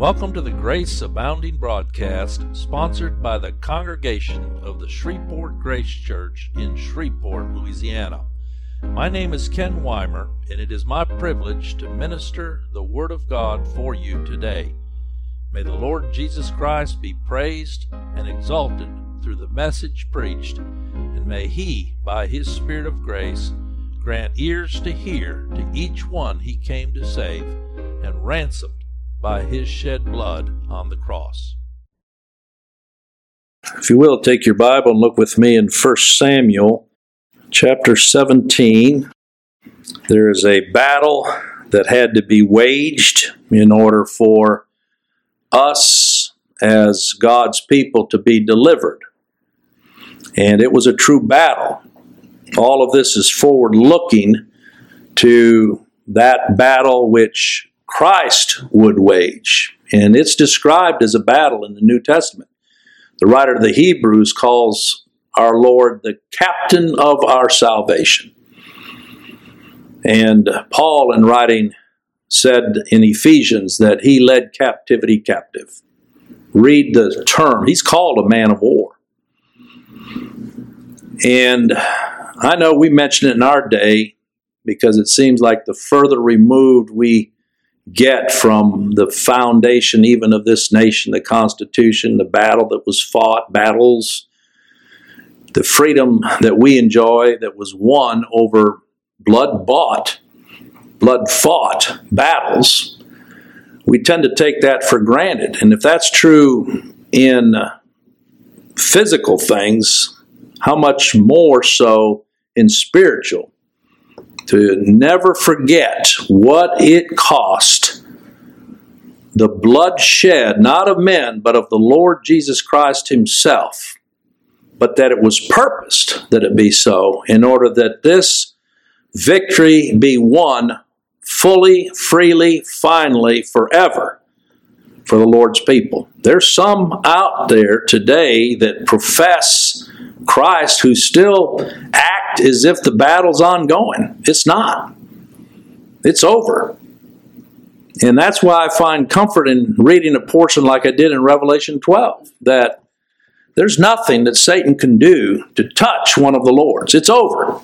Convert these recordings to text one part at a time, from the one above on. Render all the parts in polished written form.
Welcome to the Grace Abounding broadcast, sponsored by the Congregation of the Shreveport Grace Church in Shreveport, Louisiana. My name is Ken Weimer, and it is my privilege to minister the Word of God for you today. May the Lord Jesus Christ be praised and exalted through the message preached, and may He, by His Spirit of grace, grant ears to hear to each one He came to save, and ransomed by His shed blood on the cross. If you will, take your Bible and look with me in 1 Samuel chapter 17. There is a battle that had to be waged in order for us as God's people to be delivered. And it was a true battle. All of this is forward-looking to that battle which Christ would wage. And it's described as a battle in the New Testament. The writer of the Hebrews calls our Lord the captain of our salvation. And Paul, in writing, said in Ephesians that he led captivity captive. Read the term. He's called a man of war. And I know we mention it in our day because it seems like the further removed we get from the foundation even of this nation, the Constitution, the battle that was fought, battles, the freedom that we enjoy that was won over blood-bought, blood-fought battles, we tend to take that for granted. And if that's true in physical things, how much more so in spiritual? To never forget what it cost, the blood shed, not of men, but of the Lord Jesus Christ Himself, but that it was purposed that it be so in order that this victory be won fully, freely, finally, forever for the Lord's people. There's some out there today that profess Christ who still act as if the battle's ongoing. It's not. It's over. And that's why I find comfort in reading a portion like I did in Revelation 12, that there's nothing that Satan can do to touch one of the Lord's. It's over.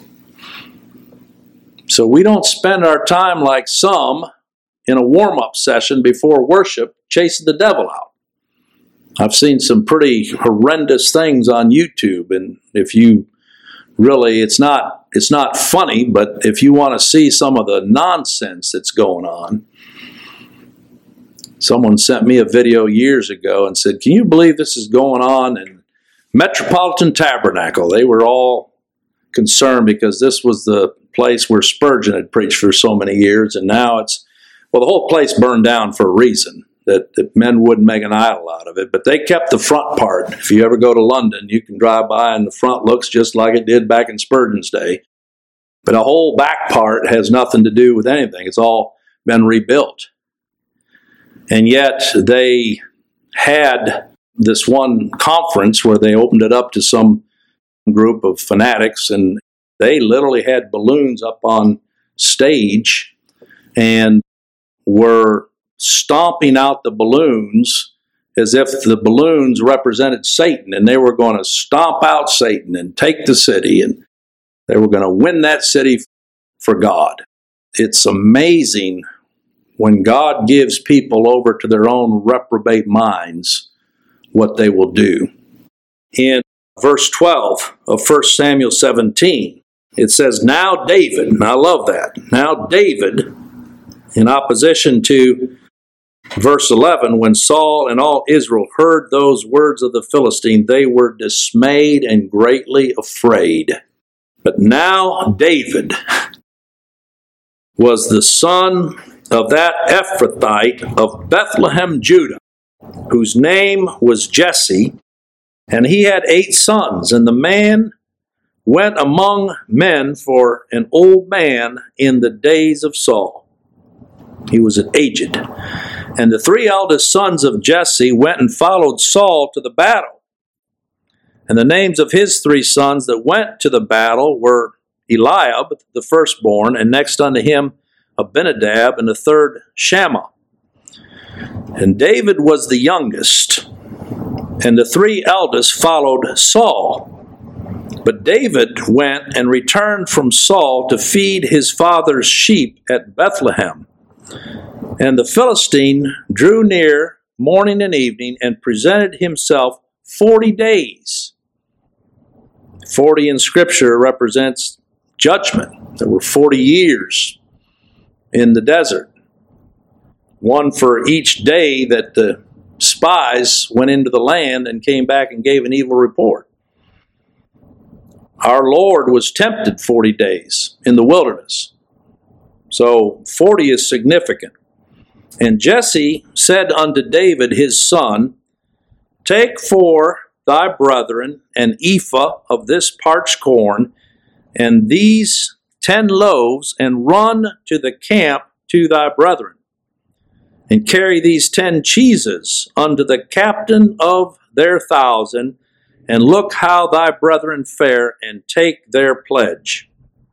So we don't spend our time like some in a warm-up session before worship chasing the devil out. I've seen some pretty horrendous things on YouTube, and if you really, it's not funny, but if you want to see some of the nonsense that's going on, someone sent me a video years ago and said, "Can you believe this is going on in Metropolitan Tabernacle?" They were all concerned because this was the place where Spurgeon had preached for so many years, and now the whole place burned down for a reason, that men wouldn't make an idol out of it. But they kept the front part. If you ever go to London, you can drive by and the front looks just like it did back in Spurgeon's day. But the whole back part has nothing to do with anything. It's all been rebuilt. And yet they had this one conference where they opened it up to some group of fanatics, and they literally had balloons up on stage and were stomping out the balloons as if the balloons represented Satan, and they were going to stomp out Satan and take the city, and they were going to win that city for God. It's amazing when God gives people over to their own reprobate minds what they will do. In verse 12 of 1 Samuel 17, it says, "Now David," and I love that, "Now David," in opposition to verse 11, "when Saul and all Israel heard those words of the Philistine, they were dismayed and greatly afraid. But now David was the son of that Ephrathite of Bethlehem, Judah, whose name was Jesse, and he had 8 sons, and the man went among men for an old man in the days of Saul. He was aged. And the 3 eldest sons of Jesse went and followed Saul to the battle. And the names of his 3 sons that went to the battle were Eliab, the firstborn, and next unto him Abinadab, and the third Shammah. And David was the youngest, and the 3 eldest followed Saul. But David went and returned from Saul to feed his father's sheep at Bethlehem. And the Philistine drew near morning and evening and presented himself 40 days. 40 in Scripture represents judgment. There were 40 years in the desert, one for each day that the spies went into the land and came back and gave an evil report. Our Lord was tempted 40 days in the wilderness. So 40 is significant. And Jesse said unto David his son, Take for thy brethren an ephah of this parched corn, and these 10 loaves, and run to the camp to thy brethren. And carry these 10 cheeses unto the captain of their 1,000, and look how thy brethren fare, and take their pledge.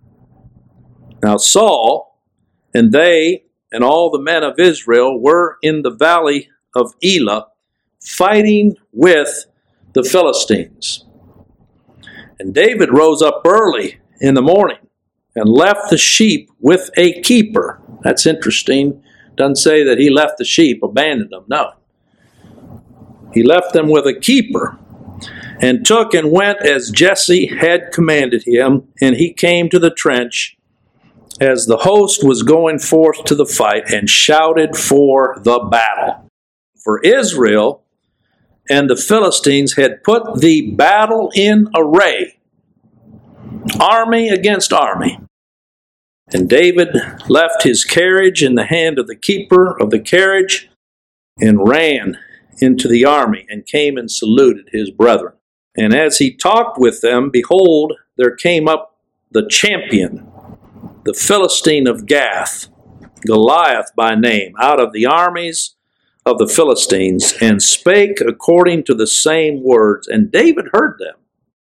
Now Saul and they and all the men of Israel were in the valley of Elah, fighting with the Philistines. And David rose up early in the morning and left the sheep with a keeper. That's interesting. Doesn't say that he left the sheep, abandoned them. No. He left them with a keeper, and took and went as Jesse had commanded him, and he came to the trench as the host was going forth to the fight, and shouted for the battle. For Israel and the Philistines had put the battle in array, army against army. And David left his carriage in the hand of the keeper of the carriage, and ran into the army, and came and saluted his brethren. And as he talked with them, behold, there came up the champion, the Philistine of Gath, Goliath by name, out of the armies of the Philistines, and spake according to the same words. And David heard them.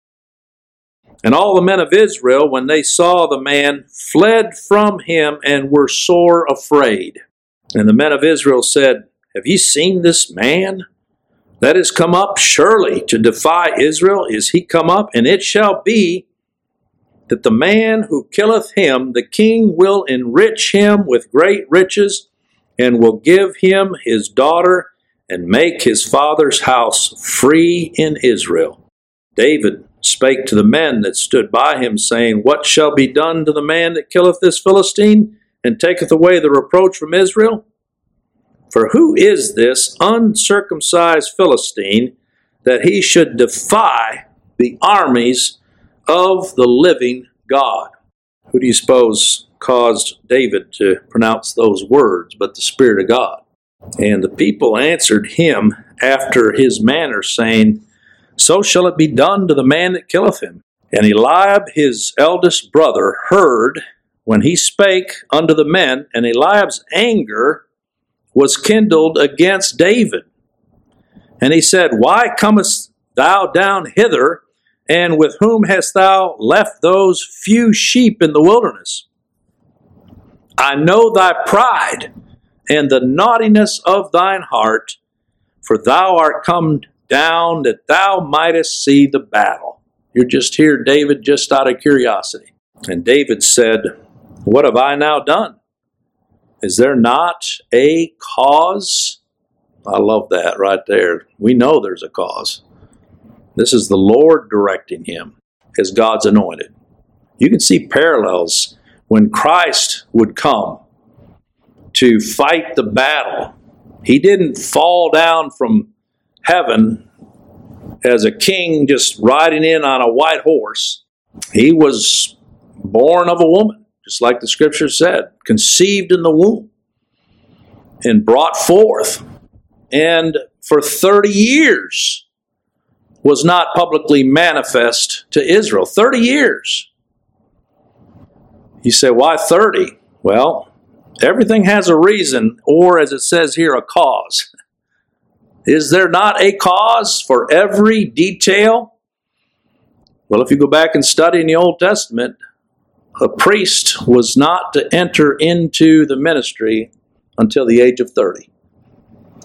And all the men of Israel, when they saw the man, fled from him, and were sore afraid. And the men of Israel said, Have ye seen this man that is come up surely to defy Israel? Is he come up? And it shall be that the man who killeth him, the king will enrich him with great riches, and will give him his daughter, and make his father's house free in Israel. David spake to the men that stood by him, saying, What shall be done to the man that killeth this Philistine, and taketh away the reproach from Israel? For who is this uncircumcised Philistine, that he should defy the armies of the living God? Who do you suppose caused David to pronounce those words but the Spirit of God? And the people answered him after his manner, saying, So shall it be done to the man that killeth him. And Eliab his eldest brother heard when he spake unto the men, and Eliab's anger was kindled against David. And he said, Why comest thou down hither, and with whom hast thou left those few sheep in the wilderness? I know thy pride, and the naughtiness of thine heart, for thou art come down that thou mightest see the battle. You're just here, David, just out of curiosity. And David said, What have I now done? Is there not a cause? I love that right there. We know there's a cause. This is the Lord directing him as God's anointed. You can see parallels when Christ would come to fight the battle. He didn't fall down from heaven as a king just riding in on a white horse. He was born of a woman, just like the Scripture said, conceived in the womb and brought forth, and for 30 years was not publicly manifest to Israel. 30 years. You say, why 30? Well, everything has a reason, or as it says here, a cause. Is there not a cause for every detail? Well, if you go back and study in the Old Testament, a priest was not to enter into the ministry until the age of 30.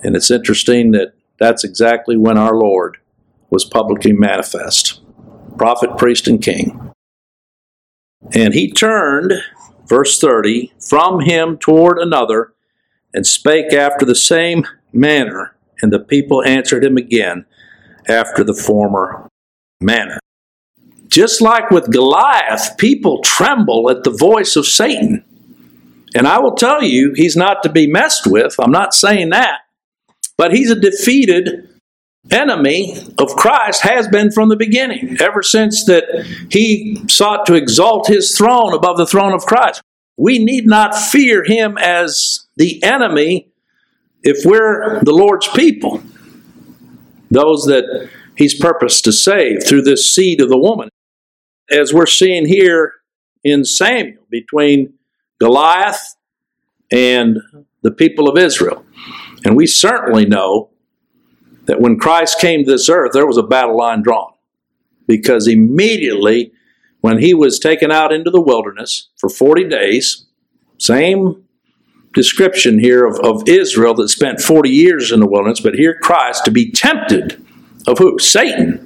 And it's interesting that that's exactly when our Lord was publicly manifest. Prophet, priest, and king. And he turned, verse 30, from him toward another, and spake after the same manner. And the people answered him again after the former manner. Just like with Goliath, people tremble at the voice of Satan. And I will tell you, he's not to be messed with. I'm not saying that. But he's a defeated enemy of Christ, has been from the beginning, ever since that he sought to exalt his throne above the throne of Christ. We need not fear him as the enemy if we're the Lord's people, those that he's purposed to save through this seed of the woman. As we're seeing here in Samuel, between Goliath and the people of Israel. And we certainly know that when Christ came to this earth, there was a battle line drawn. Because immediately when he was taken out into the wilderness for 40 days, same description here of Israel that spent 40 years in the wilderness, but here Christ to be tempted of who? Satan.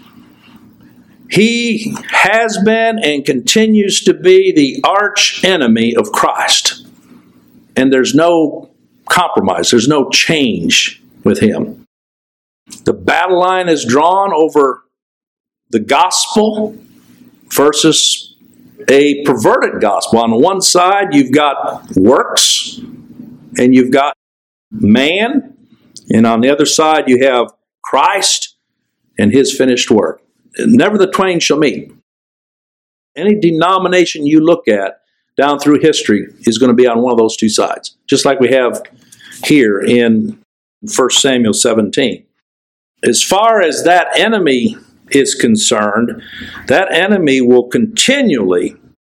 He has been and continues to be the arch enemy of Christ. And there's no compromise. There's no change with him. The battle line is drawn over the gospel versus a perverted gospel. On the one side, you've got works and you've got man. And on the other side, you have Christ and his finished work. Never the twain shall meet. Any denomination you look at down through history is going to be on one of those two sides, just like we have here in 1 Samuel 17. As far as that enemy is concerned, that enemy will continually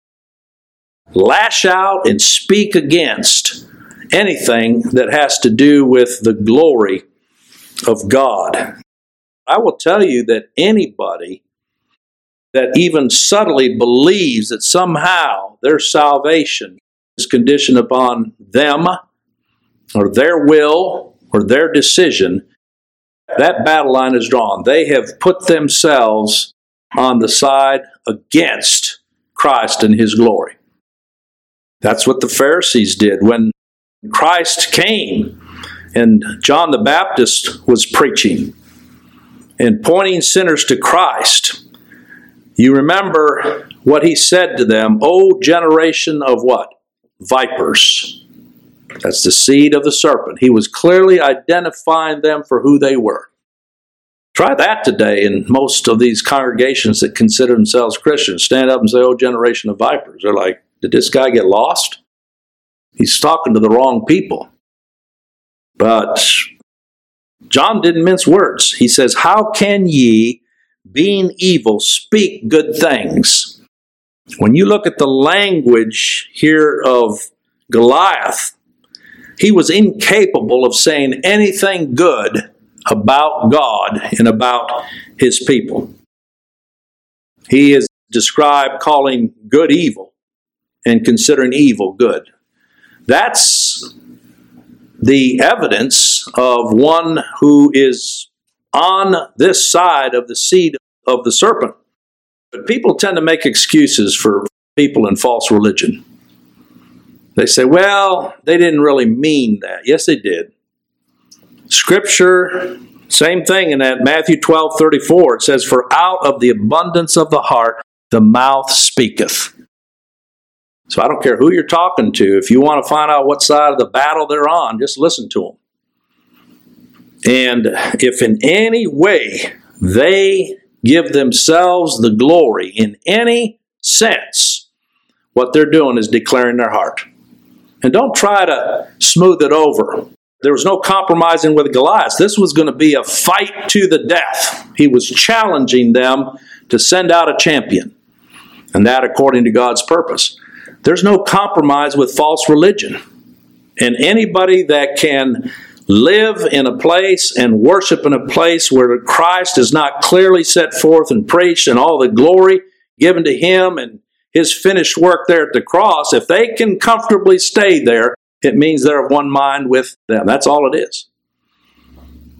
lash out and speak against anything that has to do with the glory of God. I will tell you that anybody that even subtly believes that somehow their salvation is conditioned upon them or their will or their decision, that battle line is drawn. They have put themselves on the side against Christ and his glory. That's what the Pharisees did when Christ came and John the Baptist was preaching and pointing sinners to Christ. You remember what he said to them, O generation of what? Vipers. That's the seed of the serpent. He was clearly identifying them for who they were. Try that today in most of these congregations that consider themselves Christians. Stand up and say, oh, generation of vipers. They're like, did this guy get lost? He's talking to the wrong people. But John didn't mince words. He says, how can ye, being evil, speak good things? When you look at the language here of Goliath, he was incapable of saying anything good about God and about his people. He is described calling good evil and considering evil good. That's the evidence of one who is on this side of the seed of the serpent. But people tend to make excuses for people in false religion. They say, well, they didn't really mean that. Yes, they did. Scripture, same thing in that Matthew 12:34. It says, for out of the abundance of the heart, the mouth speaketh. So I don't care who you're talking to. If you want to find out what side of the battle they're on, just listen to them. And if in any way they give themselves the glory in any sense, what they're doing is declaring their heart. And don't try to smooth it over. There was no compromising with Goliath. This was going to be a fight to the death. He was challenging them to send out a champion. And that according to God's purpose. There's no compromise with false religion. And anybody that can live in a place and worship in a place where Christ is not clearly set forth and preached and all the glory given to him and his finished work there at the cross, if they can comfortably stay there, it means they're of one mind with them. That's all it is.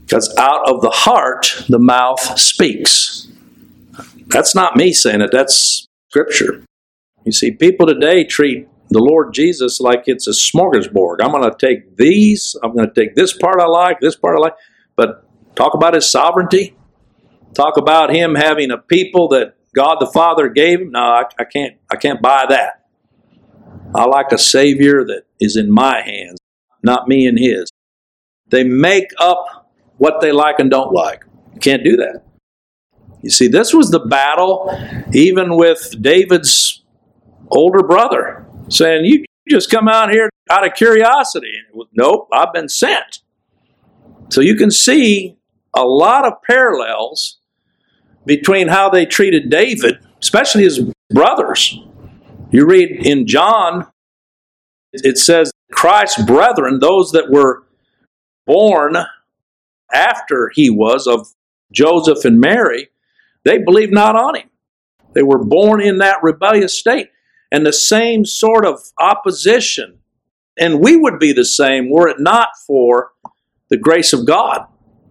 Because out of the heart, the mouth speaks. That's not me saying it, that's Scripture. You see, people today treat the Lord Jesus like it's a smorgasbord. I'm going to take these, I'm going to take this part I like, this part I like, but talk about His sovereignty, talk about Him having a people that God the Father gave Him. No, I can't buy that. I like a Savior that is in my hands, not me and His. They make up what they like and don't like. You can't do that. You see, this was the battle even with David's older brother, saying, you just come out here out of curiosity. Nope, I've been sent. So you can see a lot of parallels between how they treated David, especially his brothers. You read in John, it says, Christ's brethren, those that were born after he was, of Joseph and Mary, they believed not on him. They were born in that rebellious state. And the same sort of opposition. And we would be the same were it not for the grace of God.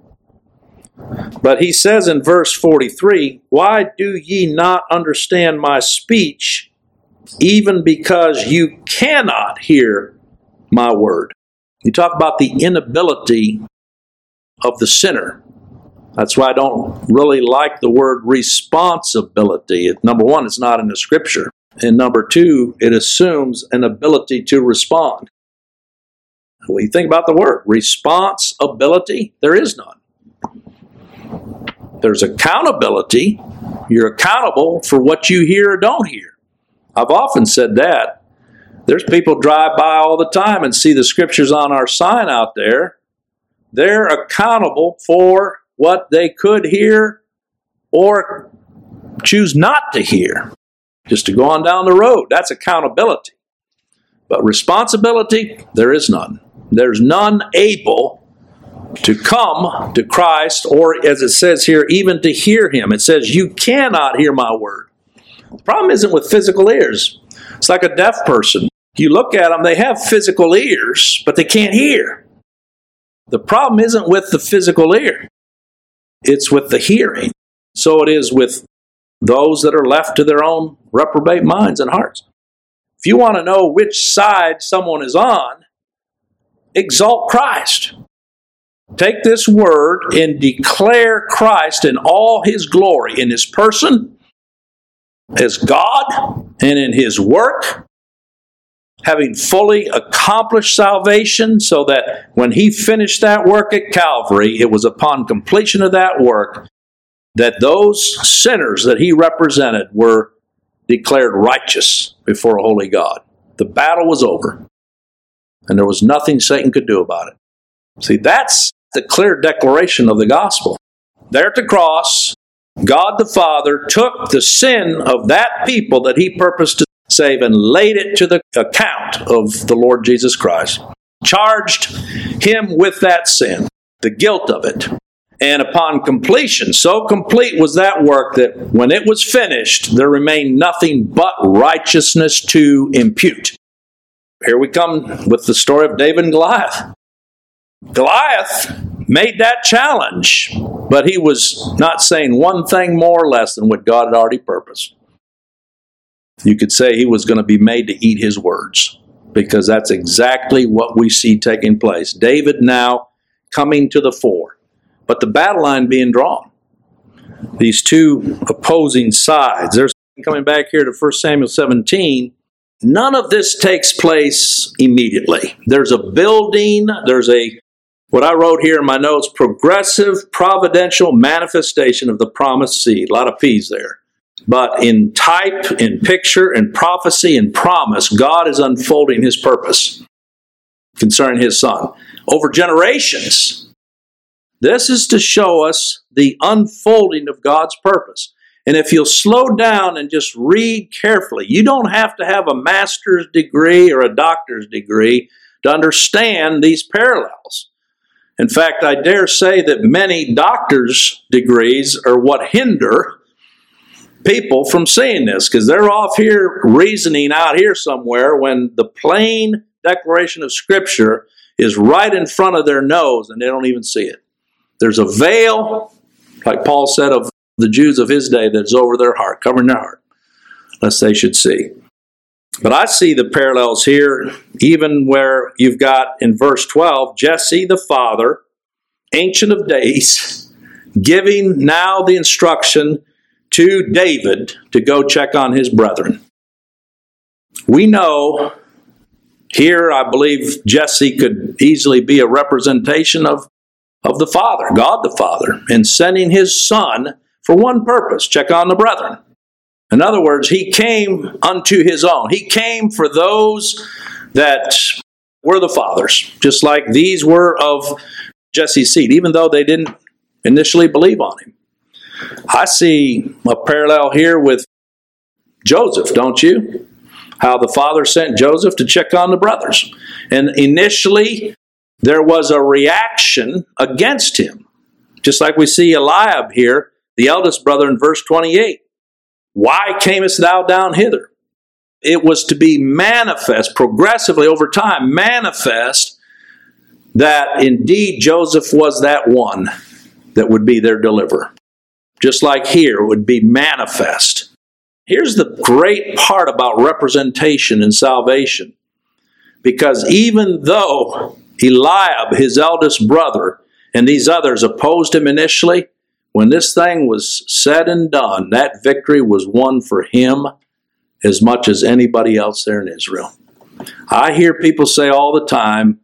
But he says in verse 43, why do ye not understand my speech, even because you cannot hear my word? You talk about the inability of the sinner. That's why I don't really like the word responsibility. Number one, it's not in the Scripture. And number two, it assumes an ability to respond. When you think about the word responsibility, there is none. There's accountability. You're accountable for what you hear or don't hear. I've often said that. There's people drive by all the time and see the Scriptures on our sign out there. They're accountable for what they could hear or choose not to hear. Just to go on down the road. That's accountability. But responsibility, there is none. There's none able to come to Christ, or as it says here, even to hear Him. It says, you cannot hear my word. The problem isn't with physical ears. It's like a deaf person. You look at them, they have physical ears, but they can't hear. The problem isn't with the physical ear. It's with the hearing. So it is with those that are left to their own reprobate minds and hearts. If you want to know which side someone is on, exalt Christ. Take this word and declare Christ in all His glory, in His person, as God, and in His work, having fully accomplished salvation, so that when He finished that work at Calvary, it was upon completion of that work that those sinners that He represented were declared righteous before a holy God. The battle was over, and there was nothing Satan could do about it. See, that's the clear declaration of the gospel. There at the cross, God the Father took the sin of that people that He purposed to save and laid it to the account of the Lord Jesus Christ. Charged Him with that sin, the guilt of it. And upon completion, so complete was that work that when it was finished, there remained nothing but righteousness to impute. Here we come with the story of David and Goliath. Goliath made that challenge, but he was not saying one thing more or less than what God had already purposed. You could say he was going to be made to eat his words, because that's exactly what we see taking place. David now coming to the fore, but the battle line being drawn. These two opposing sides. There's coming back here to 1 Samuel 17. None of this takes place immediately. There's a building, there's what I wrote here in my notes, progressive providential manifestation of the promised seed. A lot of P's there. But in type, in picture, in prophecy, in promise, God is unfolding His purpose concerning His Son. Over generations, this is to show us the unfolding of God's purpose. And if you'll slow down and just read carefully, you don't have to have a master's degree or a doctor's degree to understand these parallels. In fact, I dare say that many doctor's degrees are what hinder people from seeing this, because they're off here reasoning out here somewhere when the plain declaration of Scripture is right in front of their nose and they don't even see it. There's a veil, like Paul said of the Jews of his day, that's over their heart, covering their heart, lest they should see. But I see the parallels here, even where you've got in verse 12, Jesse the father, Ancient of Days, giving now the instruction to David to go check on his brethren. We know here, I believe Jesse could easily be a representation of the Father, God the Father, in sending his son for one purpose, check on the brethren. In other words, he came unto his own. He came for those that were the fathers, just like these were of Jesse's seed, even though they didn't initially believe on him. I see a parallel here with Joseph, don't you? How the father sent Joseph to check on the brothers. And initially, there was a reaction against him. Just like we see Eliab here, the eldest brother in verse 28. Why camest thou down hither? It was to be manifest, progressively over time, manifest that indeed Joseph was that one that would be their deliverer. Just like here, it would be manifest. Here's the great part about representation and salvation. Because even though Eliab, his eldest brother, and these others opposed him initially, when this thing was said and done, that victory was won for him as much as anybody else there in Israel. I hear people say all the time,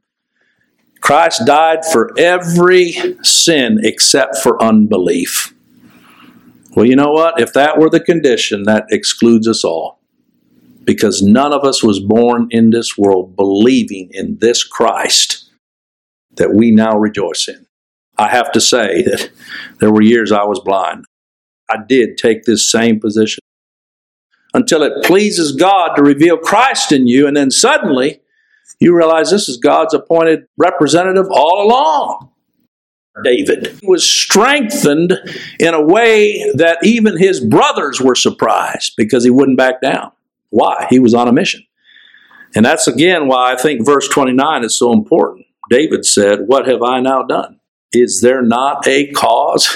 Christ died for every sin except for unbelief. Well, you know what? If that were the condition, that excludes us all. Because none of us was born in this world believing in this Christ that we now rejoice in. I have to say that there were years I was blind. I did take this same position until it pleases God to reveal Christ in you, and then suddenly you realize this is God's appointed representative all along. David was strengthened in a way that even his brothers were surprised because he wouldn't back down. Why? He was on a mission. And that's again why I think verse 29 is so important. David said, "What have I now done? Is there not a cause?"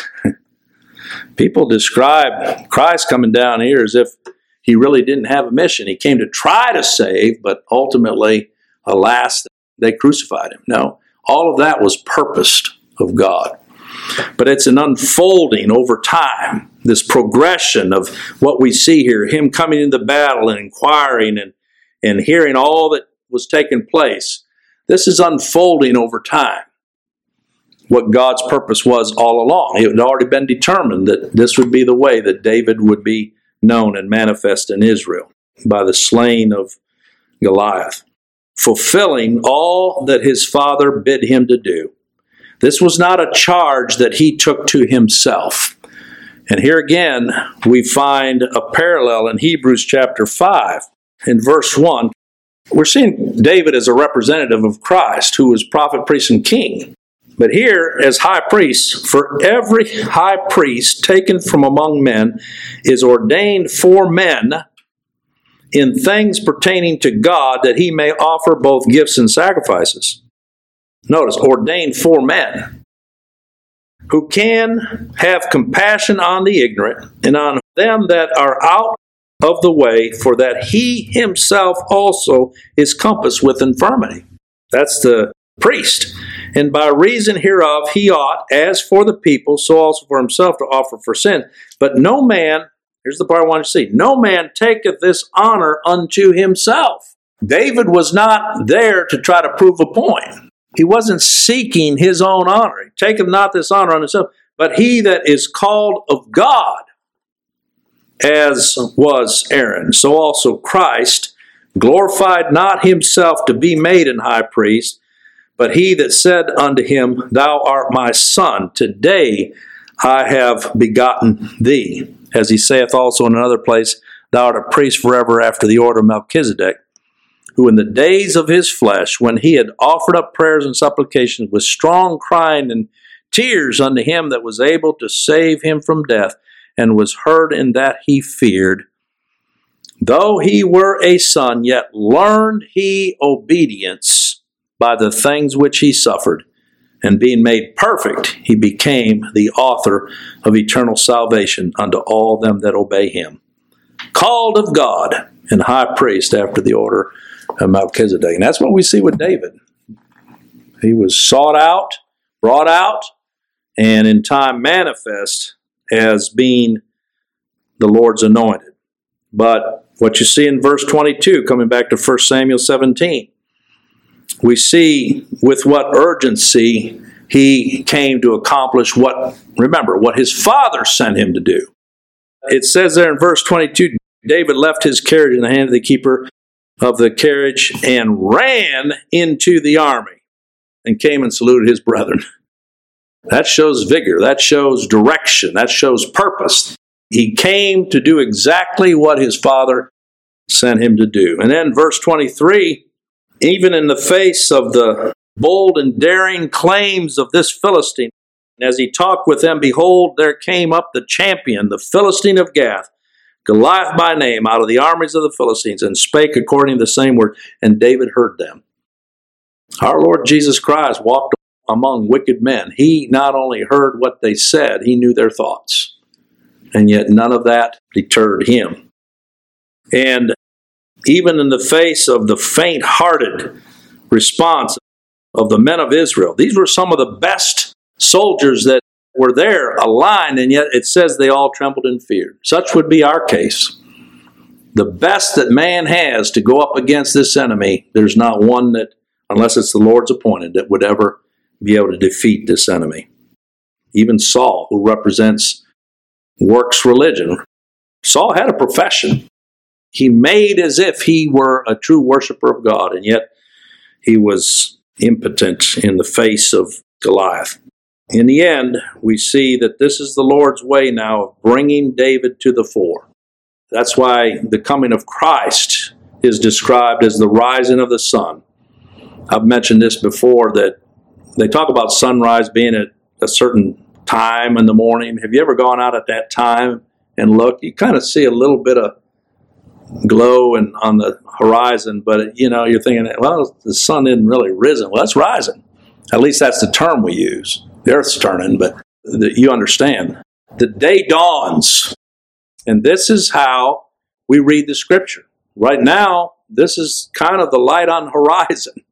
People describe Christ coming down here as if he really didn't have a mission. He came to try to save, but ultimately, alas, they crucified him. No, all of that was purposed of God. But it's an unfolding over time, this progression of what we see here, him coming into battle and inquiring and hearing all that was taking place. This is unfolding over time. What God's purpose was all along. It had already been determined that this would be the way that David would be known and manifest in Israel by the slaying of Goliath, fulfilling all that his father bid him to do. This was not a charge that he took to himself. And here again, we find a parallel in Hebrews chapter 5. In verse 1, we're seeing David as a representative of Christ, who was prophet, priest, and king. But here, as high priest, for every high priest taken from among men is ordained for men in things pertaining to God, that he may offer both gifts and sacrifices. Notice, ordained for men, who can have compassion on the ignorant and on them that are out of the way, for that he himself also is compassed with infirmity. That's the priest. And by reason hereof he ought, as for the people, so also for himself, to offer for sin. But no man, here's the part I want you to see, no man taketh this honor unto himself. David was not there to try to prove a point. He wasn't seeking his own honor. He taketh not this honor unto himself, but he that is called of God, as was Aaron, so also Christ glorified not himself to be made an high priest, but he that said unto him, Thou art my son, today I have begotten thee. As he saith also in another place, Thou art a priest forever after the order of Melchizedek, who in the days of his flesh, when he had offered up prayers and supplications with strong crying and tears unto him that was able to save him from death, and was heard in that he feared, though he were a son, yet learned he obedience by the things which he suffered. and being made perfect, he became the author of eternal salvation unto all them that obey him. Called of God and high priest after the order of Melchizedek. And that's what we see with David. He was sought out, brought out, and in time manifest as being the Lord's anointed. But what you see in verse 22, coming back to 1 Samuel 17, we see with what urgency he came to accomplish what his father sent him to do. It says there in verse 22, David left his carriage in the hand of the keeper of the carriage and ran into the army and came and saluted his brethren. That shows vigor. That shows direction. That shows purpose. He came to do exactly what his father sent him to do. And then verse 23, even in the face of the bold and daring claims of this Philistine, as he talked with them, behold, there came up the champion, the Philistine of Gath, Goliath by name, out of the armies of the Philistines, and spake according to the same word, and David heard them. Our Lord Jesus Christ walked among wicked men. He not only heard what they said, he knew their thoughts. And yet none of that deterred him. And even in the face of the faint-hearted response of the men of Israel, these were some of the best soldiers that were there aligned, and yet it says they all trembled in fear. Such would be our case. The best that man has to go up against this enemy, there's not one that, unless it's the Lord's appointed, that would ever be able to defeat this enemy. Even Saul, who represents works religion, Saul had a profession. He made as if he were a true worshiper of God, and yet he was impotent in the face of Goliath. In the end, we see that this is the Lord's way now of bringing David to the fore. That's why the coming of Christ is described as the rising of the sun. I've mentioned this before, that they talk about sunrise being at a certain time in the morning. Have you ever gone out at that time and looked? You kind of see a little bit of glow on the horizon, but you're thinking, well, the sun isn't really risen. Well, it's rising. At least that's the term we use. The earth's turning, but you understand. The day dawns, and this is how we read the Scripture. Right now, this is kind of the light on the horizon.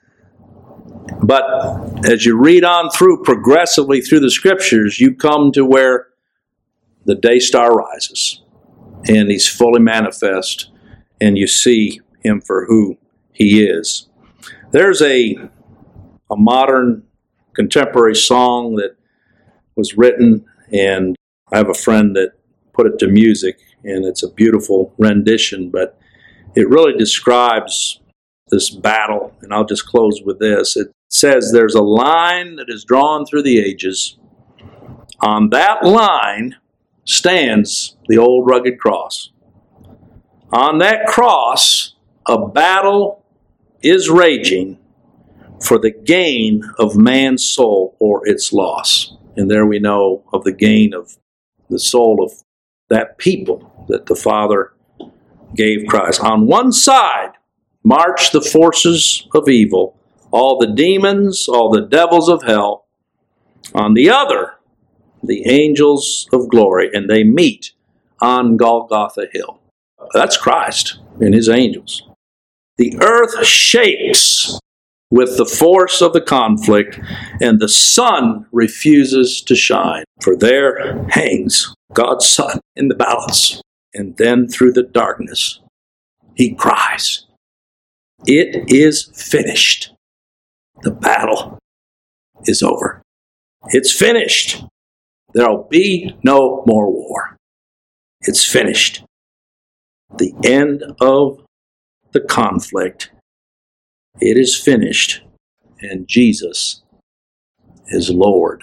But as you read on through, progressively through the Scriptures, you come to where the day star rises, and he's fully manifest, and you see him for who he is. There's a modern contemporary song that was written, and I have a friend that put it to music, and it's a beautiful rendition, but it really describes this battle, and I'll just close with this. It says, there's a line that is drawn through the ages. On that line stands the old rugged cross. On that cross, a battle is raging for the gain of man's soul or its loss. And there we know of the gain of the soul of that people that the Father gave Christ. On one side march the forces of evil, all the demons, all the devils of hell. On the other, the angels of glory, and they meet on Golgotha Hill. That's Christ and his angels. The earth shakes with the force of the conflict, and the sun refuses to shine. For there hangs God's Son in the balance. And then through the darkness, he cries, "It is finished." The battle is over. It's finished. There'll be no more war. It's finished. The end of the conflict. It is finished, and Jesus is Lord.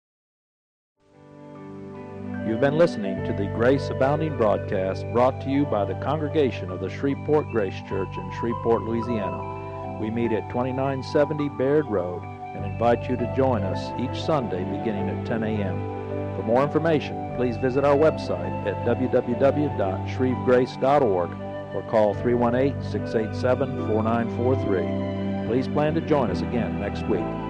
You've been listening to the Grace Abounding broadcast brought to you by the congregation of the Shreveport Grace Church in Shreveport, Louisiana. We meet at 2970 Baird Road and invite you to join us each Sunday beginning at 10 a.m. For more information, please visit our website at www.shrevegrace.org or call 318-687-4943. Please plan to join us again next week.